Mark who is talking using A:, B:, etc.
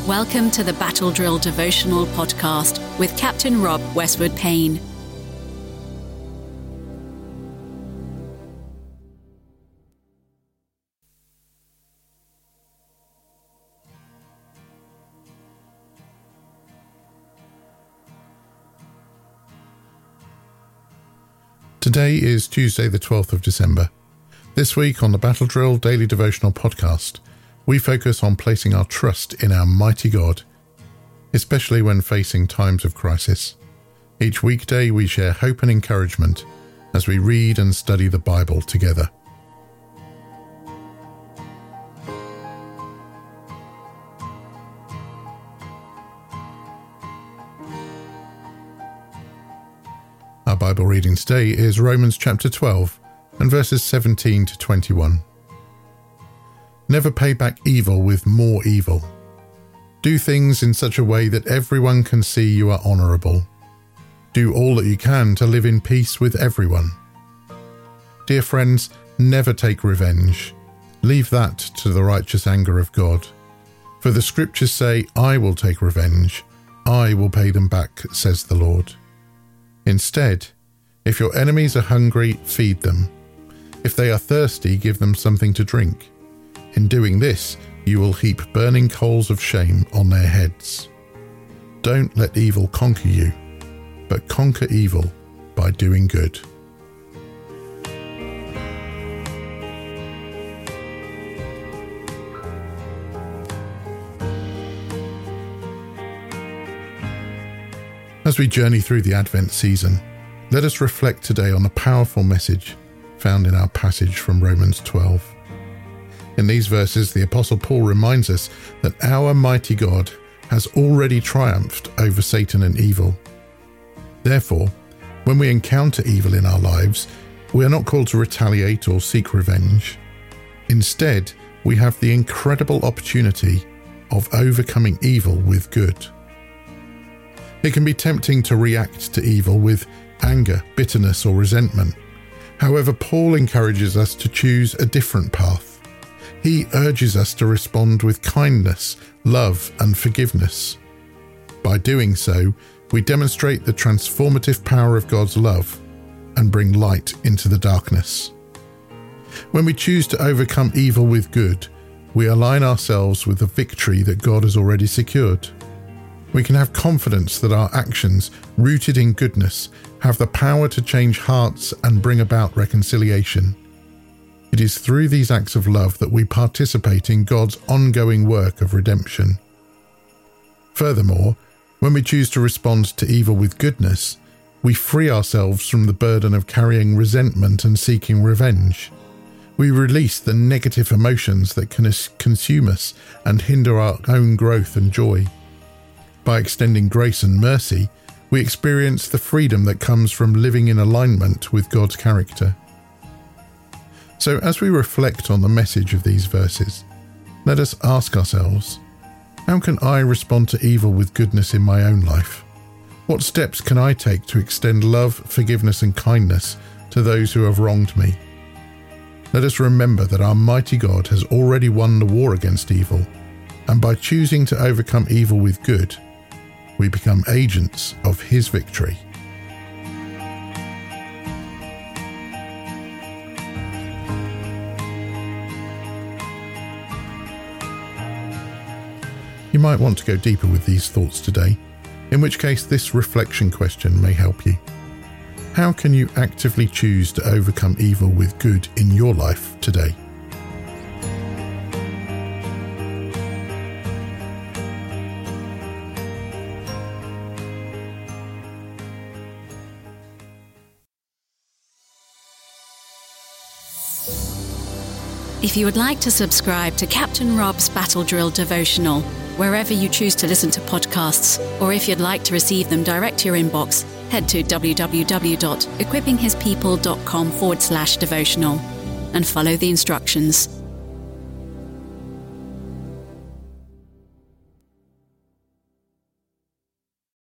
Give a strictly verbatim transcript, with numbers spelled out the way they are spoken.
A: Welcome to the Battle Drill Devotional Podcast with Captain Rob Westwood Payne.
B: Today is Tuesday the twelfth of December. This week on the Battle Drill Daily Devotional Podcast, we focus on placing our trust in our mighty God, especially when facing times of crisis. Each weekday we share hope and encouragement as we read and study the Bible together. Our Bible reading today is Romans chapter twelve and verses seventeen to twenty-one. Never pay back evil with more evil. Do things in such a way that everyone can see you are honourable. Do all that you can to live in peace with everyone. Dear friends, never take revenge. Leave that to the righteous anger of God. For the scriptures say, I will take revenge. I will pay them back, says the Lord. Instead, if your enemies are hungry, feed them. If they are thirsty, give them something to drink. In doing this, you will heap burning coals of shame on their heads. Don't let evil conquer you, but conquer evil by doing good. As we journey through the Advent season, let us reflect today on a powerful message found in our passage from Romans twelve. In these verses, the Apostle Paul reminds us that our mighty God has already triumphed over Satan and evil. Therefore, when we encounter evil in our lives, we are not called to retaliate or seek revenge. Instead, we have the incredible opportunity of overcoming evil with good. It can be tempting to react to evil with anger, bitterness, or resentment. However, Paul encourages us to choose a different path. He urges us to respond with kindness, love, and forgiveness. By doing so, we demonstrate the transformative power of God's love and bring light into the darkness. When we choose to overcome evil with good, we align ourselves with the victory that God has already secured. We can have confidence that our actions, rooted in goodness, have the power to change hearts and bring about reconciliation. It is through these acts of love that we participate in God's ongoing work of redemption. Furthermore, when we choose to respond to evil with goodness, we free ourselves from the burden of carrying resentment and seeking revenge. We release the negative emotions that can consume us and hinder our own growth and joy. By extending grace and mercy, we experience the freedom that comes from living in alignment with God's character. So as we reflect on the message of these verses, let us ask ourselves, how can I respond to evil with goodness in my own life? What steps can I take to extend love, forgiveness, and kindness to those who have wronged me? Let us remember that our mighty God has already won the war against evil, and by choosing to overcome evil with good, we become agents of his victory. You might want to go deeper with these thoughts today, in which case this reflection question may help you. How can you actively choose to overcome evil with good in your life today?
A: If you would like to subscribe to Captain Rob's Battle Drill Devotional, wherever you choose to listen to podcasts, or if you'd like to receive them direct to your inbox, head to www.equippinghispeople.com forward slash devotional and follow the instructions.